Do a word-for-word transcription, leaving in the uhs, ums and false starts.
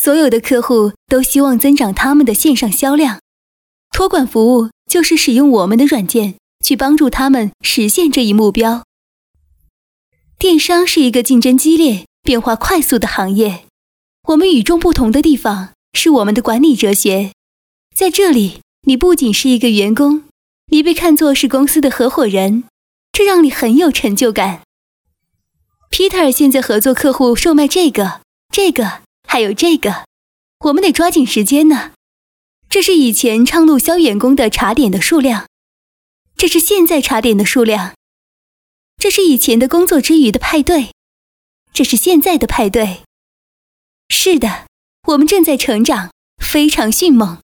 所有的客户都希望增长他们的线上销量。托管服务就是使用我们的软件去帮助他们实现这一目标。电商是一个竞争激烈、变化快速的行业。我们与众不同的地方是我们的管理哲学。在这里，你不仅是一个员工，你被看作是公司的合伙人，这让你很有成就感。Peter 现在合作客户售卖这个、这个，还有这个，我们得抓紧时间呢。这是以前畅路销员工的茶点的数量，这是现在茶点的数量。这是以前的工作之余的派对，这是现在的派对。是的，我们正在成长，非常迅猛。